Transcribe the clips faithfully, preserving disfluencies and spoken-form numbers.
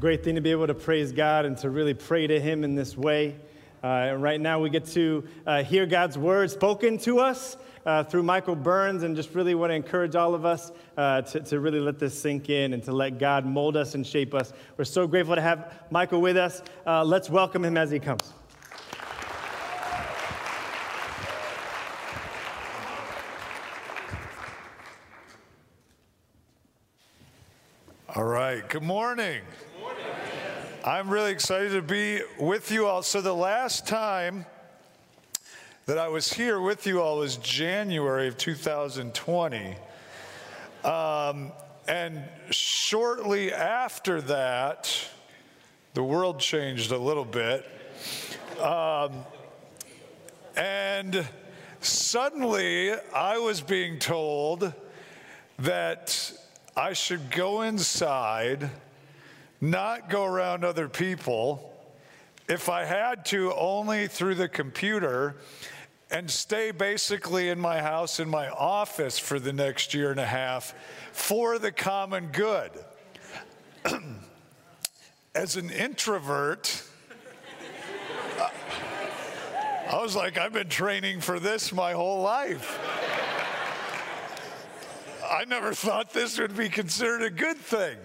great thing to be able to praise God and to really pray to Him in this way. Uh, and right now we get to uh, hear God's word spoken to us uh, through Michael Burns, and just really want to encourage all of us uh, to, to really let this sink in and to let God mold us and shape us. We're so grateful to have Michael with us. Uh, let's welcome him as he comes. All right, good morning. Good morning. I'm really excited to be with you all. So the last time that I was here with you all was January of two thousand twenty. Um, and shortly after that, the world changed a little bit. Um, and suddenly I was being told that I should go inside, not go around other people, if I had to, only through the computer, and stay basically in my house, in my office for the next year and a half for the common good. As an introvert, I was like, I've been training for this my whole life. I never thought this would be considered a good thing.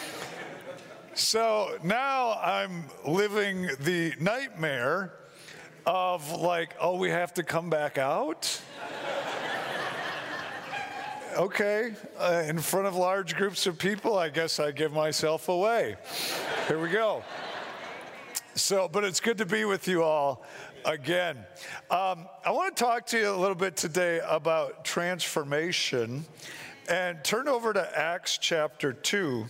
So now I'm living the nightmare of like, oh, we have to come back out? Okay, uh, in front of large groups of people, I guess I give myself away. Here we go. So, but it's good to be with you all again. Um, I want to talk to you a little bit today about transformation. And turn over to Acts chapter two.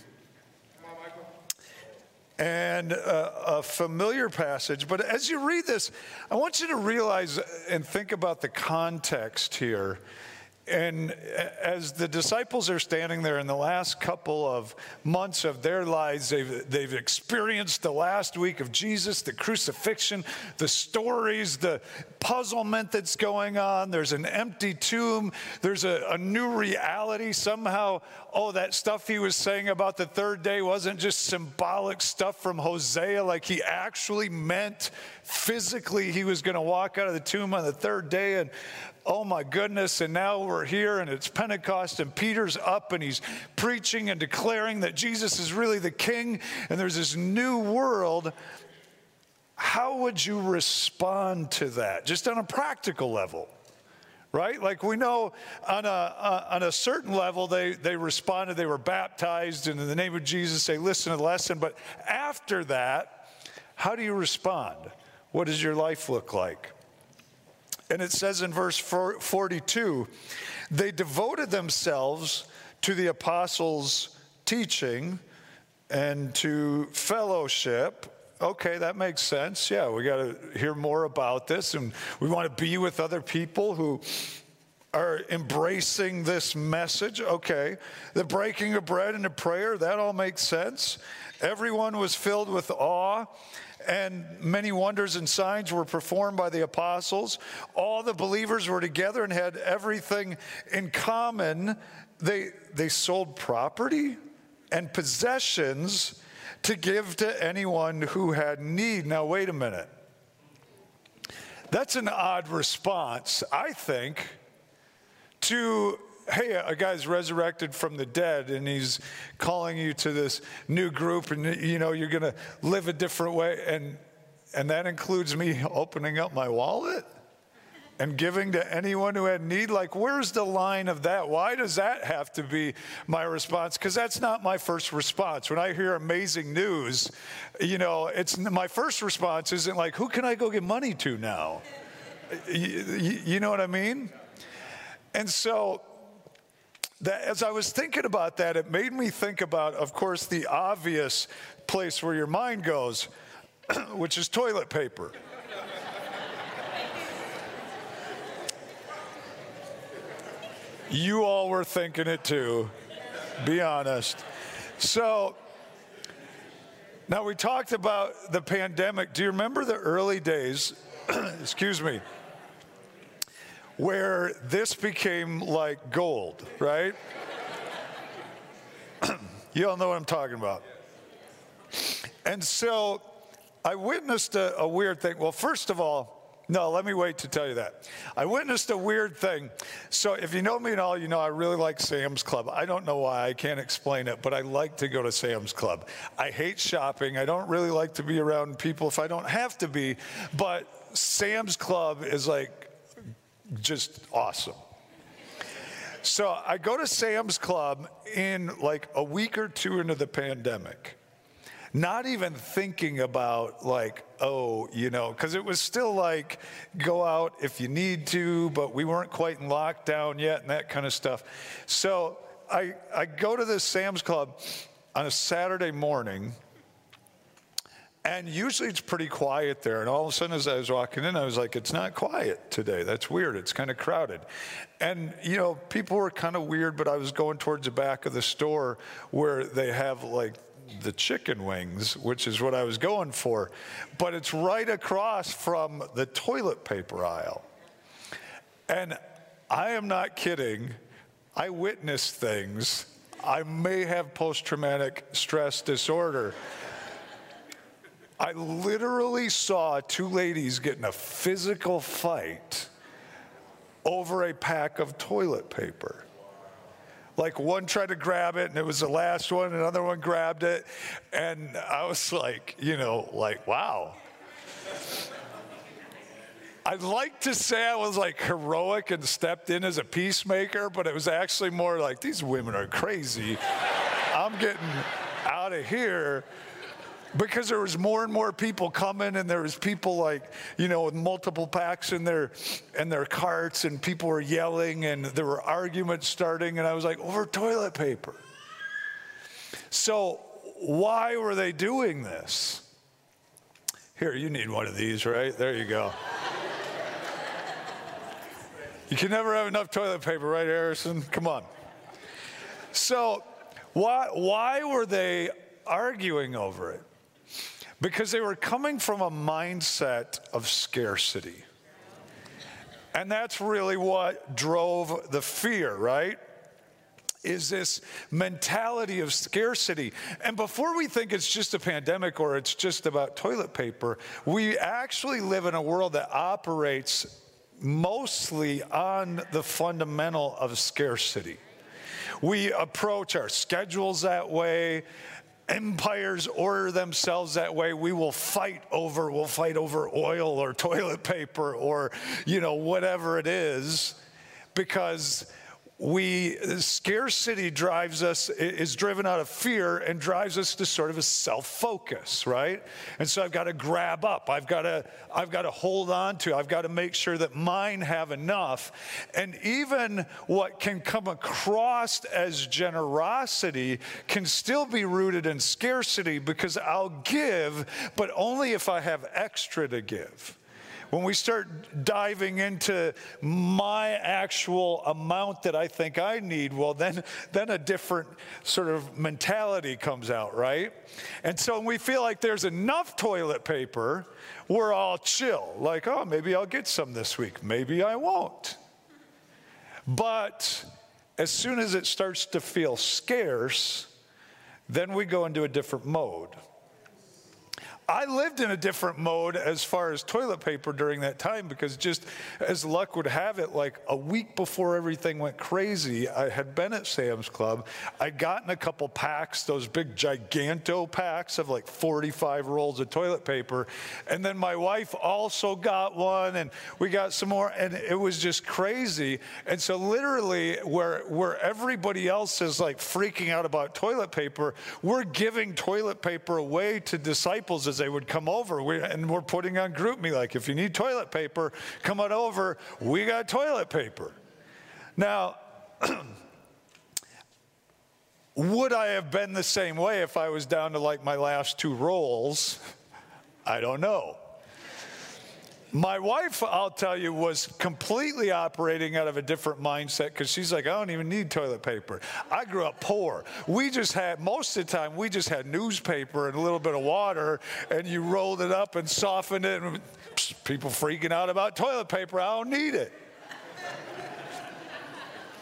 And a, a familiar passage. But as you read this, I want you to realize and think about the context here. And as the disciples are standing there in the last couple of months of their lives, they've, they've experienced the last week of Jesus, the crucifixion, the stories, the puzzlement that's going on. There's an empty tomb. There's a, a new reality. Somehow, oh, that stuff he was saying about the third day wasn't just symbolic stuff from Hosea, like he actually meant physically he was going to walk out of the tomb on the third day. And oh my goodness, and now we're here and it's Pentecost and Peter's up and he's preaching and declaring that Jesus is really the king and there's this new world. How would you respond to that, just on a practical level, right? Like we know on a, uh, on a certain level they, they responded, they were baptized, and in the name of Jesus they listened to the lesson. But after that, how do you respond? What does your life look like? And it says in verse forty-two, they devoted themselves to the apostles' teaching and to fellowship. Okay, that makes sense. Yeah, we got to hear more about this, and we want to be with other people who are embracing this message. Okay, the breaking of bread and the prayer, that all makes sense. Everyone was filled with awe, and many wonders and signs were performed by the apostles. All the believers were together and had everything in common. They, they sold property and possessions to give to anyone who had need. Now, wait a minute. That's an odd response, I think, to, hey, a guy's resurrected from the dead and he's calling you to this new group and, you know, you're going to live a different way. And, and that includes me opening up my wallet and giving to anyone who had need. Like, where's the line of that? Why does that have to be my response? Because that's not my first response. When I hear amazing news, you know, it's my first response isn't like, who can I go get money to now? You, you know what I mean? And so that, as I was thinking about that, it made me think about, of course, the obvious place where your mind goes, which is toilet paper. You all were thinking it too, be honest. So, now we talked about the pandemic. Do you remember the early days, excuse me, where this became like gold, right? You all know what I'm talking about. And so I witnessed a, a weird thing. Well, first of all, no, let me wait to tell you that. I witnessed a weird thing. So if you know me at all, you know I really like Sam's Club. I don't know why, I can't explain it, but I like to go to Sam's Club. I hate shopping. I don't really like to be around people if I don't have to be, but Sam's Club is like just awesome. So I go to Sam's Club in like a week or two into the pandemic. Not even thinking about like, oh, you know, because it was still like, go out if you need to, but we weren't quite in lockdown yet and that kind of stuff. So I, I go to this Sam's Club on a Saturday morning, and usually it's pretty quiet there. And all of a sudden as I was walking in, I was like, it's not quiet today. That's weird. It's kind of crowded. And, you know, people were kind of weird, but I was going towards the back of the store where they have like the chicken wings, which is what I was going for. But it's right across from the toilet paper aisle. And I am not kidding. I witnessed things. I may have post-traumatic stress disorder. I literally saw two ladies get in a physical fight over a pack of toilet paper. Like one tried to grab it and it was the last one, another one grabbed it. And I was like, you know, like, wow. I'd like to say I was like heroic and stepped in as a peacemaker, but it was actually more like, these women are crazy. I'm getting out of here. Because there was more and more people coming, and there was people like, you know, with multiple packs in their in their carts, and people were yelling, and there were arguments starting, and I was like, over toilet paper. So why were they doing this? Here, you need one of these, right? There you go. You can never have enough toilet paper, right, Harrison? Come on. So why why were they arguing over it? Because they were coming from a mindset of scarcity. And that's really what drove the fear, right? Is this mentality of scarcity. And before we think it's just a pandemic or it's just about toilet paper, we actually live in a world that operates mostly on the fundamental of scarcity. We approach our schedules that way. Empires order themselves that way. We will fight over, we'll fight over oil or toilet paper or, you know, whatever it is, because we, scarcity drives us, is driven out of fear and drives us to sort of a self-focus, right? And so I've got to grab up. I've got to, I've got to hold on to. I've got to make sure that mine have enough. And even what can come across as generosity can still be rooted in scarcity, because I'll give, but only if I have extra to give. When we start diving into my actual amount that I think I need, well, then, then a different sort of mentality comes out, right? And so when we feel like there's enough toilet paper, we're all chill. Like, oh, maybe I'll get some this week. Maybe I won't. But as soon as it starts to feel scarce, then we go into a different mode. I lived in a different mode as far as toilet paper during that time, because just as luck would have it, like a week before everything went crazy, I had been at Sam's Club. I'd gotten a couple packs, those big giganto packs of like forty-five rolls of toilet paper. And then my wife also got one, and we got some more, and it was just crazy. And so literally where, where everybody else is like freaking out about toilet paper, we're giving toilet paper away to disciples as they would come over. We, and we're putting on GroupMe, like, if you need toilet paper, come on over. We got toilet paper. Now, would I have been the same way if I was down to like my last two rolls? I don't know. My wife, I'll tell you, was completely operating out of a different mindset, because she's like, I don't even need toilet paper. I grew up poor. We just had, most of the time, we just had newspaper and a little bit of water, and you rolled it up and softened it, and psh, people freaking out about toilet paper. I don't need it.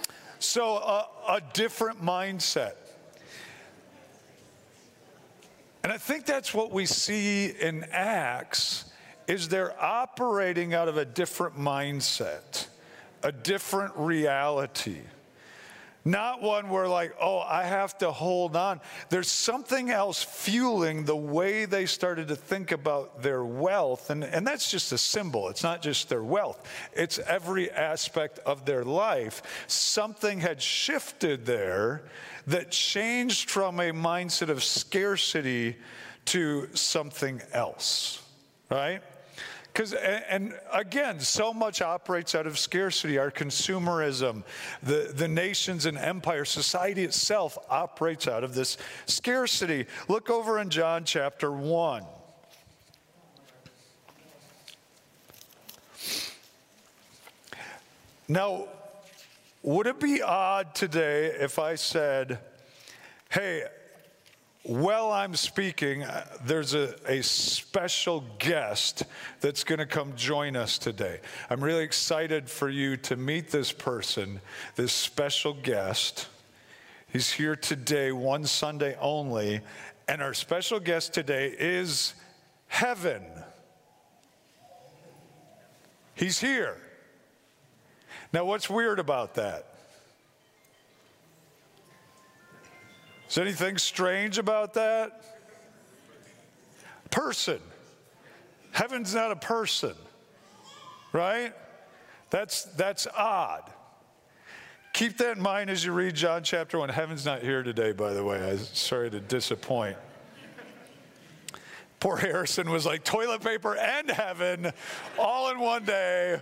So uh, a different mindset. And I think that's what we see in Acts, is they're operating out of a different mindset, a different reality. Not one where like, oh, I have to hold on. There's something else fueling the way they started to think about their wealth. And, and that's just a symbol. It's not just their wealth. It's every aspect of their life. Something had shifted there that changed from a mindset of scarcity to something else, right? Because, and again, so much operates out of scarcity. Our consumerism, the, the nations and empire, society itself operates out of this scarcity. Look over in John chapter one. Now, would it be odd today if I said, hey, while I'm speaking, there's a, a special guest that's going to come join us today. I'm really excited for you to meet this person, this special guest. He's here today, one Sunday only, and our special guest today is Heaven. He's here. Now, what's weird about that? Is anything strange about that? Person. Heaven's not a person, right? That's, that's odd. Keep that in mind as you read John chapter one. Heaven's not here today, by the way. I'm sorry to disappoint. Poor Harrison was like toilet paper and heaven all in one day.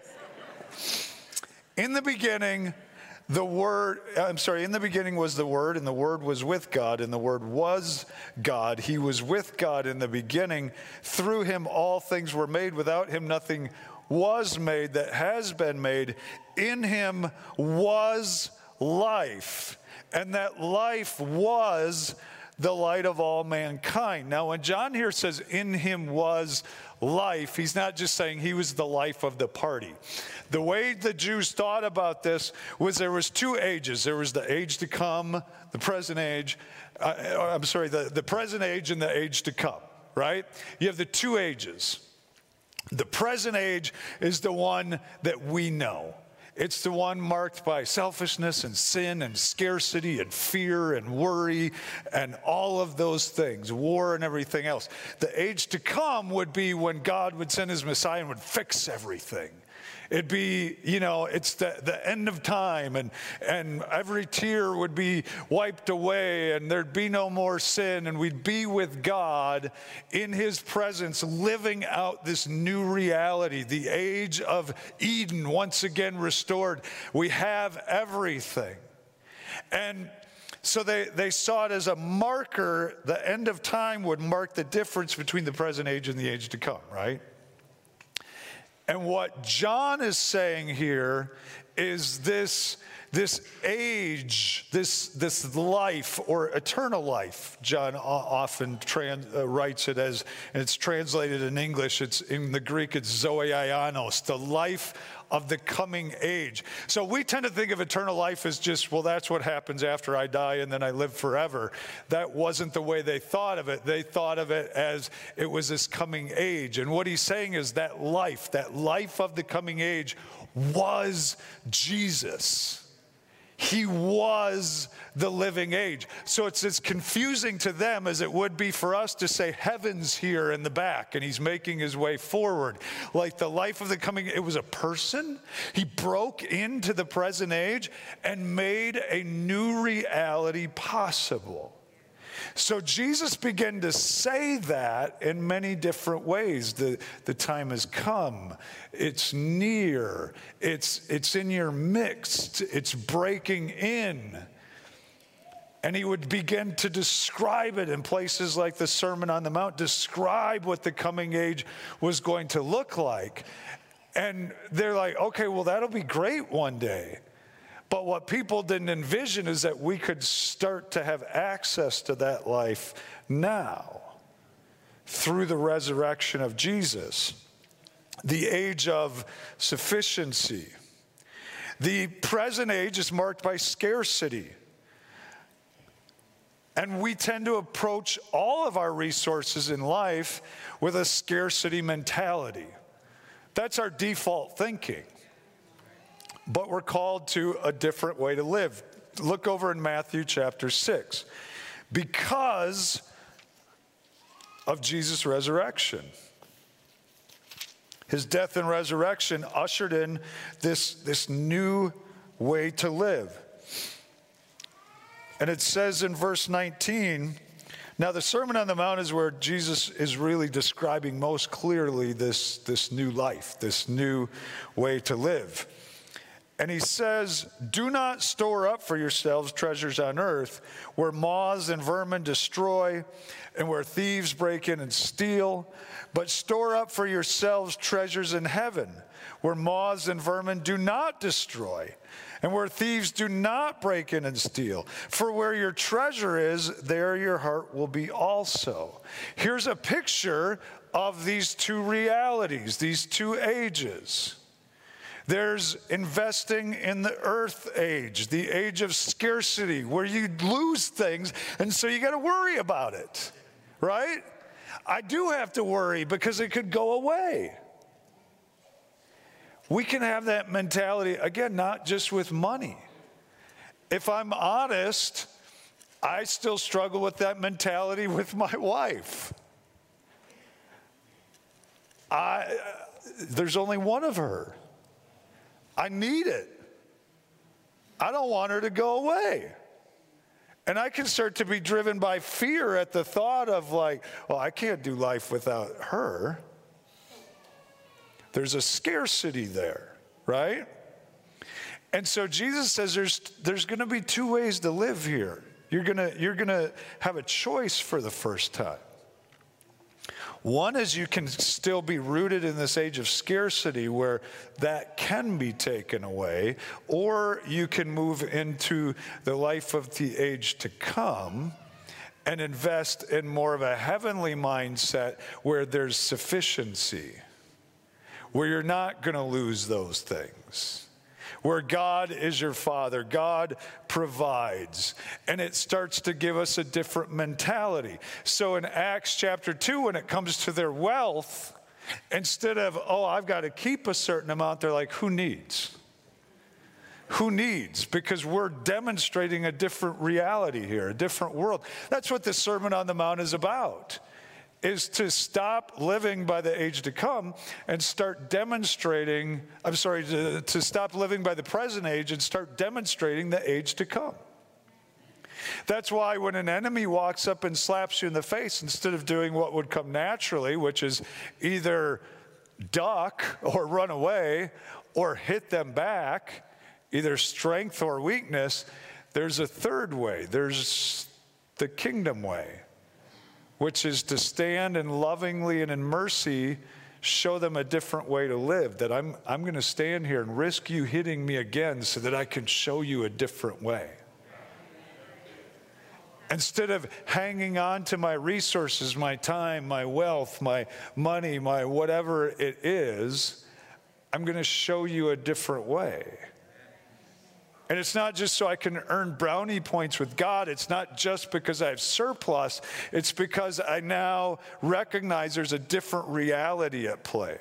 In the beginning, The Word, I'm sorry, in the beginning was the Word, and the Word was with God, and the Word was God. He was with God in the beginning. Through him all things were made. Without him nothing was made that has been made. In him was life, and that life was the light of all mankind. Now, when John here says in him was life, he's not just saying he was the life of the party. The way the Jews thought about this was there was two ages. There was the age to come, the present age, uh, I'm sorry, the, the present age and the age to come, right? You have the two ages. The present age is the one that we know. It's the one marked by selfishness and sin and scarcity and fear and worry and all of those things, war and everything else. The age to come would be when God would send his Messiah and would fix everything. It'd be, you know, it's the, the end of time, and, and every tear would be wiped away, and there'd be no more sin, and we'd be with God in his presence, living out this new reality, the age of Eden once again restored. We have everything. And so they, they saw it as a marker. The end of time would mark the difference between the present age and the age to come, right? And what John is saying here is this, this age, this, this life or eternal life. John often trans, uh, writes it as, and it's translated in English, it's in the Greek, it's zoianos, the life of the coming age. So we tend to think of eternal life as just, well, that's what happens after I die and then I live forever. That wasn't the way they thought of it. They thought of it as it was this coming age. And what he's saying is that life, that life of the coming age was Jesus. He was the living age. So it's as confusing to them as it would be for us to say heaven's here in the back and he's making his way forward. Like the life of the coming, it was a person. He broke into the present age and made a new reality possible. So Jesus began to say that in many different ways. The, the time has come. It's near. It's, it's in your midst. It's breaking in. And he would begin to describe it in places like the Sermon on the Mount, describe what the coming age was going to look like. And they're like, okay, well, that'll be great one day. But what people didn't envision is that we could start to have access to that life now through the resurrection of Jesus. The age of sufficiency. The present age is marked by scarcity. And we tend to approach all of our resources in life with a scarcity mentality. That's our default thinking. But we're called to a different way to live. Look over in Matthew chapter six. Because of Jesus' resurrection. His death and resurrection ushered in this, this new way to live. And it says in verse nineteen, now the Sermon on the Mount is where Jesus is really describing most clearly this, this new life, this new way to live. And he says, do not store up for yourselves treasures on earth where moths and vermin destroy and where thieves break in and steal, but store up for yourselves treasures in heaven where moths and vermin do not destroy and where thieves do not break in and steal. For where your treasure is, there your heart will be also. Here's a picture of these two realities, these two ages. There's investing in the earth age, the age of scarcity, where you lose things, and so you got to worry about it, right? I do have to worry because it could go away. We can have that mentality, again, not just with money. If I'm honest, I still struggle with that mentality with my wife. I, there's only one of her. I need it. I don't want her to go away. And I can start to be driven by fear at the thought of like, well, I can't do life without her. There's a scarcity there, right? And so Jesus says there's, there's going to be two ways to live here. You're going to, you're going to have a choice for the first time. One is you can still be rooted in this age of scarcity where that can be taken away, or you can move into the life of the age to come and invest in more of a heavenly mindset where there's sufficiency, where you're not going to lose those things. Where God is your Father, God provides, and it starts to give us a different mentality. So in Acts chapter two, when it comes to their wealth, instead of, oh, I've got to keep a certain amount, they're like, who needs? Who needs? Because we're demonstrating a different reality here, a different world. That's what the Sermon on the Mount is about. Is to stop living by the age to come and start demonstrating, I'm sorry, to, to stop living by the present age and start demonstrating the age to come. That's why when an enemy walks up and slaps you in the face, instead of doing what would come naturally, which is either duck or run away or hit them back, either strength or weakness, there's a third way. There's the kingdom way, which is to stand and lovingly and in mercy show them a different way to live, that I'm, I'm going to stand here and risk you hitting me again so that I can show you a different way. Instead of hanging on to my resources, my time, my wealth, my money, my whatever it is, I'm going to show you a different way. And it's not just so I can earn brownie points with God. It's not just because I have surplus. It's because I now recognize there's a different reality at play.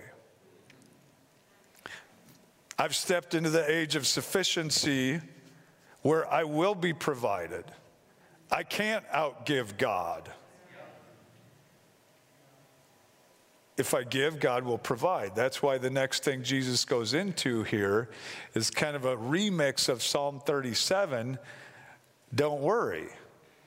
I've stepped into the age of sufficiency where I will be provided. I can't outgive God. If I give, God will provide. That's why the next thing Jesus goes into here is kind of a remix of Psalm thirty-seven. Don't worry. Amen.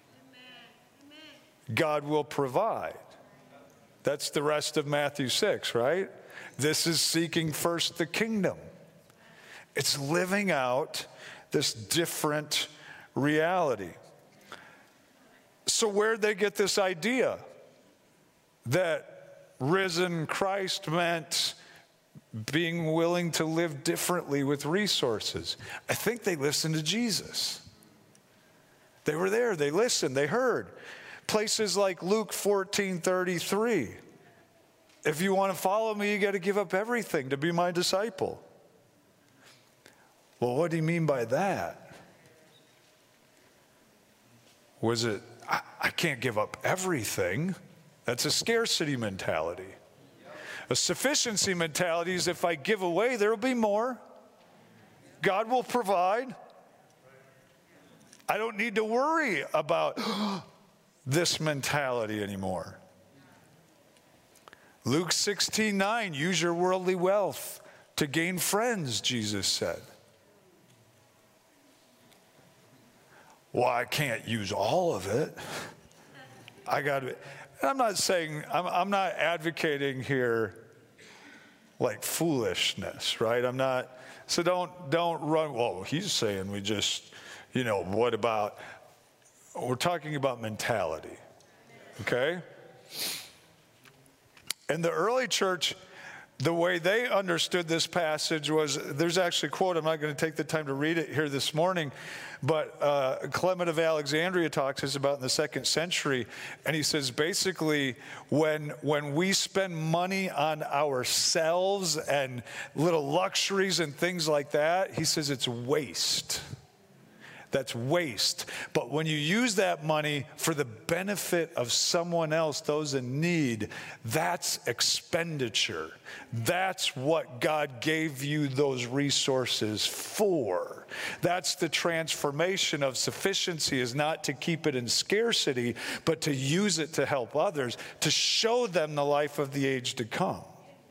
Amen. God will provide. That's the rest of Matthew six, right? This is seeking first the kingdom. It's living out this different reality. So where'd they get this idea that risen Christ meant being willing to live differently with resources? I think they listened to Jesus. They were there, they listened, they heard. Places like Luke fourteen thirty-three. If you want to follow me, you got to give up everything to be my disciple. Well, what do you mean by that? Was it, I, can't give up everything. That's a scarcity mentality. A sufficiency mentality is if I give away, there will be more. God will provide. I don't need to worry about this mentality anymore. Luke sixteen nine, use your worldly wealth to gain friends, Jesus said. Well, I can't use all of it. I got to. I'm not saying, I'm, I'm not advocating here like foolishness, right? I'm not, so don't, don't run, well, he's saying we just, you know, what about, we're talking about mentality, okay? In the early church, the way they understood this passage was, there's actually a quote, I'm not going to take the time to read it here this morning, but uh, Clement of Alexandria talks this about in the second century, and he says basically when, when we spend money on ourselves and little luxuries and things like that, he says it's waste. That's waste. But when you use that money for the benefit of someone else, those in need, that's expenditure. That's what God gave you those resources for. That's the transformation of sufficiency, is not to keep it in scarcity, but to use it to help others, to show them the life of the age to come.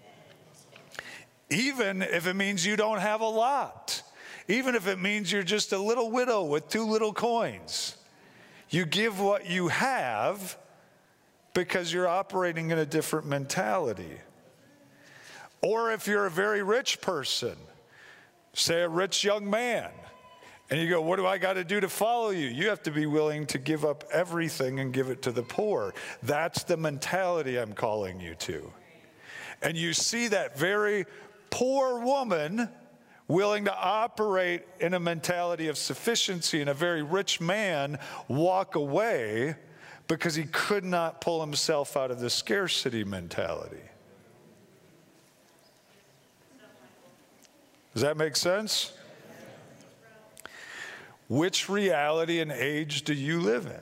Even if it means you don't have a lot. Even if it means you're just a little widow with two little coins. You give what you have because you're operating in a different mentality. Or if you're a very rich person, say a rich young man, and you go, what do I got to do to follow you? You have to be willing to give up everything and give it to the poor. That's the mentality I'm calling you to. And you see that very poor woman willing to operate in a mentality of sufficiency, and a very rich man walk away because he could not pull himself out of the scarcity mentality. Does that make sense? Which reality and age do you live in?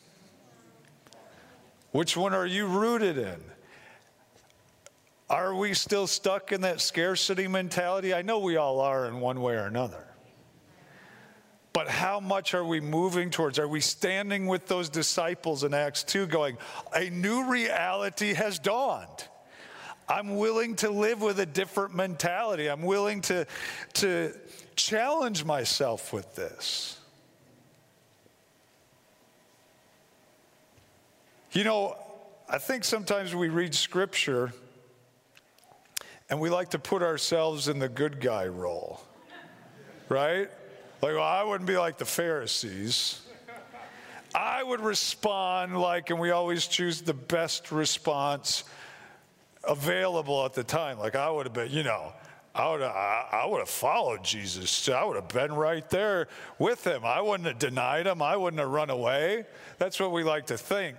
Which one are you rooted in? Are we still stuck in that scarcity mentality? I know we all are in one way or another. But how much are we moving towards? Are we standing with those disciples in Acts two going, a new reality has dawned. I'm willing to live with a different mentality. I'm willing to, to challenge myself with this. You know, I think sometimes we read Scripture and we like to put ourselves in the good guy role, right? Like, well, I wouldn't be like the Pharisees. I would respond like, and we always choose the best response available at the time. Like I would have been, you know, I would have, I would have followed Jesus. I would have been right there with him. I wouldn't have denied him. I wouldn't have run away. That's what we like to think.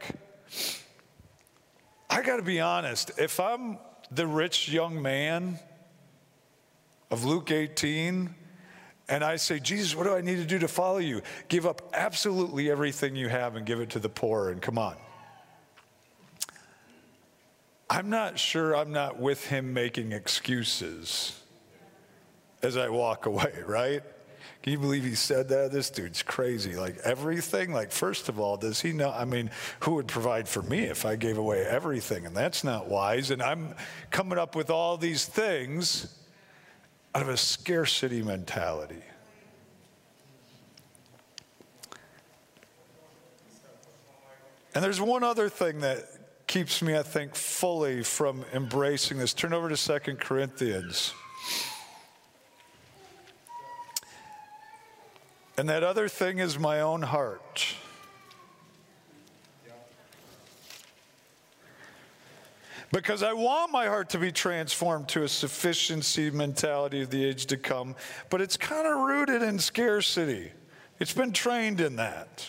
I got to be honest. If I'm the rich young man of Luke eighteen, and I say, Jesus, what do I need to do to follow you? Give up absolutely everything you have and give it to the poor, and come on. I'm not sure I'm not with him making excuses as I walk away, right? Can you believe he said that? This dude's crazy. Like everything? Like, first of all, does he know? I mean, who would provide for me if I gave away everything? And that's not wise. And I'm coming up with all these things out of a scarcity mentality. And there's one other thing that keeps me, I think, fully from embracing this. Turn over to Second Corinthians. And that other thing is my own heart. Because I want my heart to be transformed to a sufficiency mentality of the age to come, but it's kind of rooted in scarcity. It's been trained in that.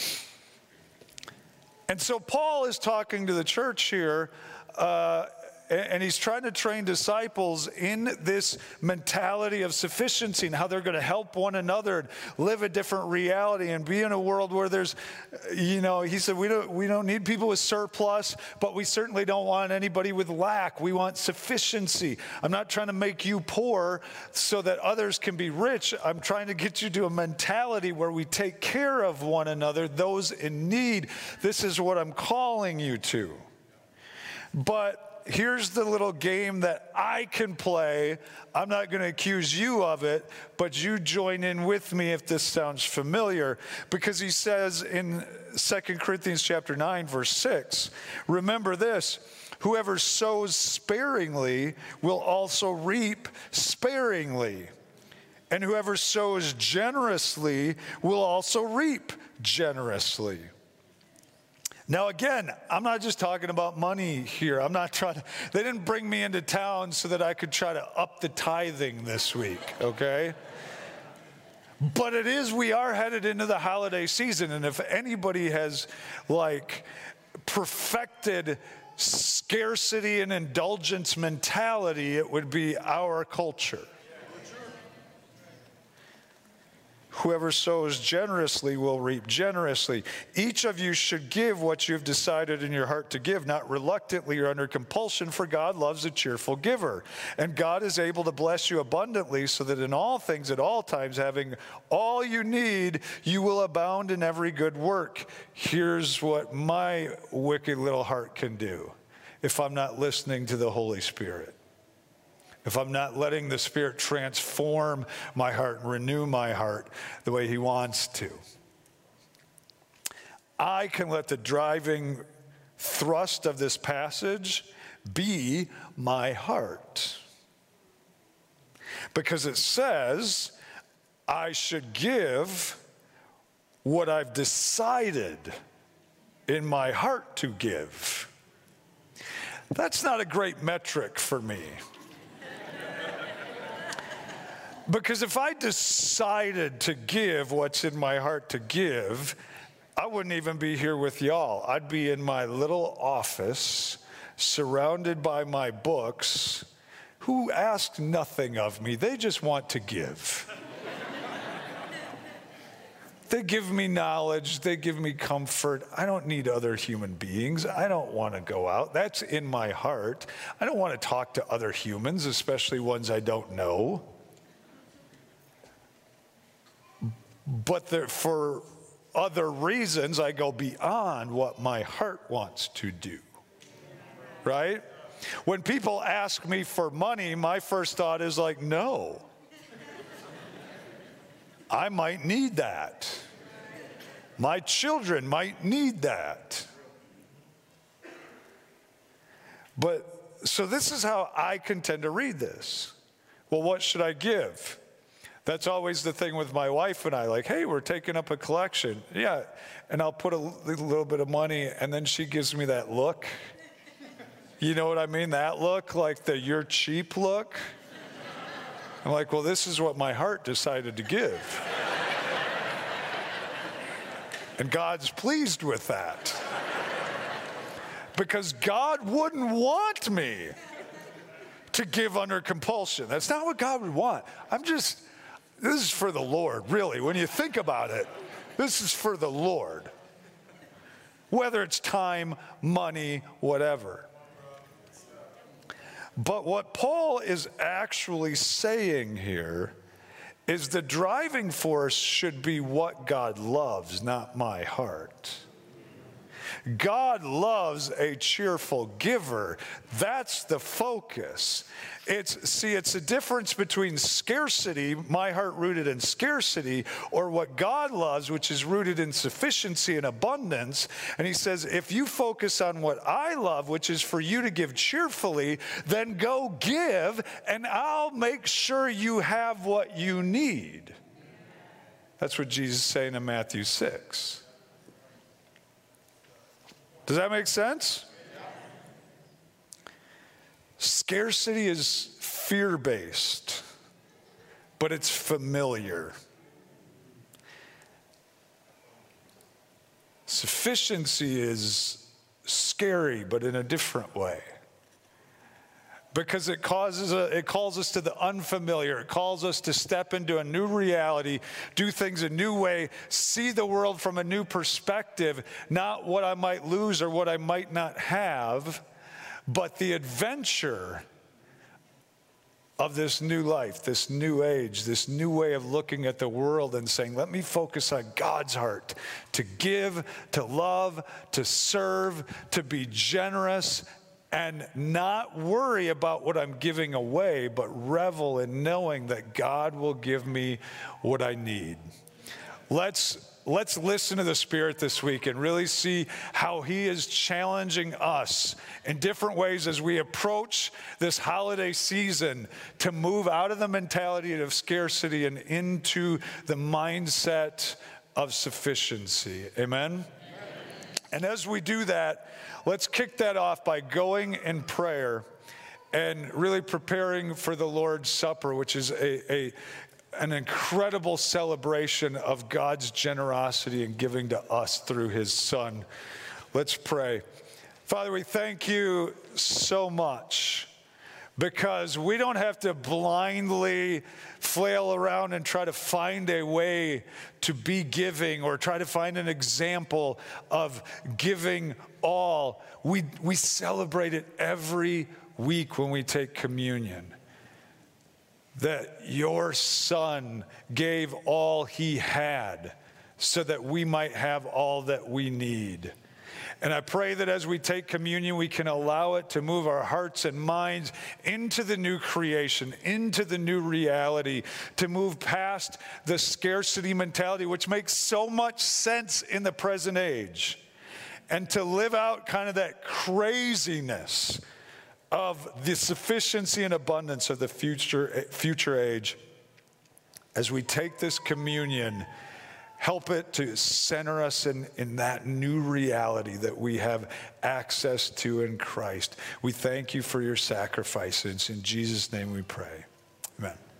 And so Paul is talking to the church here, uh, And he's trying to train disciples in this mentality of sufficiency and how they're going to help one another, live a different reality, and be in a world where there's, you know, he said, we don't, we don't need people with surplus, but we certainly don't want anybody with lack. We want sufficiency. I'm not trying to make you poor so that others can be rich. I'm trying to get you to a mentality where we take care of one another, those in need. This is what I'm calling you to. But here's the little game that I can play. I'm not going to accuse you of it, but you join in with me if this sounds familiar, because he says in Second Corinthians chapter nine, verse six, remember this, whoever sows sparingly will also reap sparingly, and whoever sows generously will also reap generously. Now, again, I'm not just talking about money here. I'm not trying to, they didn't bring me into town so that I could try to up the tithing this week, okay? But it is, we are headed into the holiday season, and if anybody has, like, perfected scarcity and indulgence mentality, it would be our culture. Whoever sows generously will reap generously. Each of you should give what you have decided in your heart to give, not reluctantly or under compulsion, for God loves a cheerful giver. And God is able to bless you abundantly, so that in all things, at all times, having all you need, you will abound in every good work. Here's what my wicked little heart can do if I'm not listening to the Holy Spirit. If I'm not letting the Spirit transform my heart and renew my heart the way He wants to, I can let the driving thrust of this passage be my heart. Because it says, I should give what I've decided in my heart to give. That's not a great metric for me. Because if I decided to give what's in my heart to give, I wouldn't even be here with y'all. I'd be in my little office, surrounded by my books, who ask nothing of me. They just want to give. They give me knowledge. They give me comfort. I don't need other human beings. I don't want to go out. That's in my heart. I don't want to talk to other humans, especially ones I don't know. But there, for other reasons, I go beyond what my heart wants to do, right? When people ask me for money, my first thought is like, no. I might need that. My children might need that. But, so this is how I can tend to read this. Well, what should I give? That's always the thing with my wife and I, like, hey, we're taking up a collection. Yeah, and I'll put a little bit of money, and then she gives me that look. You know what I mean? That look, like the you're cheap look. I'm like, well, this is what my heart decided to give. And God's pleased with that. Because God wouldn't want me to give under compulsion. That's not what God would want. I'm just... This is for the Lord, really. When you think about it, this is for the Lord. Whether it's time, money, whatever. But what Paul is actually saying here is the driving force should be what God loves, not my heart. God loves a cheerful giver. That's the focus. It's, see, it's a difference between scarcity, my heart rooted in scarcity, or what God loves, which is rooted in sufficiency and abundance. And he says, if you focus on what I love, which is for you to give cheerfully, then go give, and I'll make sure you have what you need. That's what Jesus is saying in Matthew six. Does that make sense? Scarcity is fear-based, but it's familiar. Sufficiency is scary, but in a different way. because it causes a, it calls us to the unfamiliar. It calls us to step into a new reality, do things a new way, see the world from a new perspective, not what I might lose or what I might not have, but the adventure of this new life, this new age, this new way of looking at the world and saying, let me focus on God's heart, to give, to love, to serve, to be generous, and not worry about what I'm giving away, but revel in knowing that God will give me what I need. Let's Let's listen to the Spirit this week and really see how He is challenging us in different ways as we approach this holiday season to move out of the mentality of scarcity and into the mindset of sufficiency. Amen? Amen. And as we do that, let's kick that off by going in prayer and really preparing for the Lord's Supper, which is a, a an incredible celebration of God's generosity and giving to us through His Son. Let's pray. Father, we thank you so much because we don't have to blindly flail around and try to find a way to be giving or try to find an example of giving all. We, we celebrate it every week when we take communion. That your Son gave all He had so that we might have all that we need. And I pray that as we take communion, we can allow it to move our hearts and minds into the new creation, into the new reality, to move past the scarcity mentality, which makes so much sense in the present age, and to live out kind of that craziness of the sufficiency and abundance of the future, future age. As we take this communion, help it to center us in, in that new reality that we have access to in Christ. We thank you for your sacrifices. In Jesus' name we pray. Amen.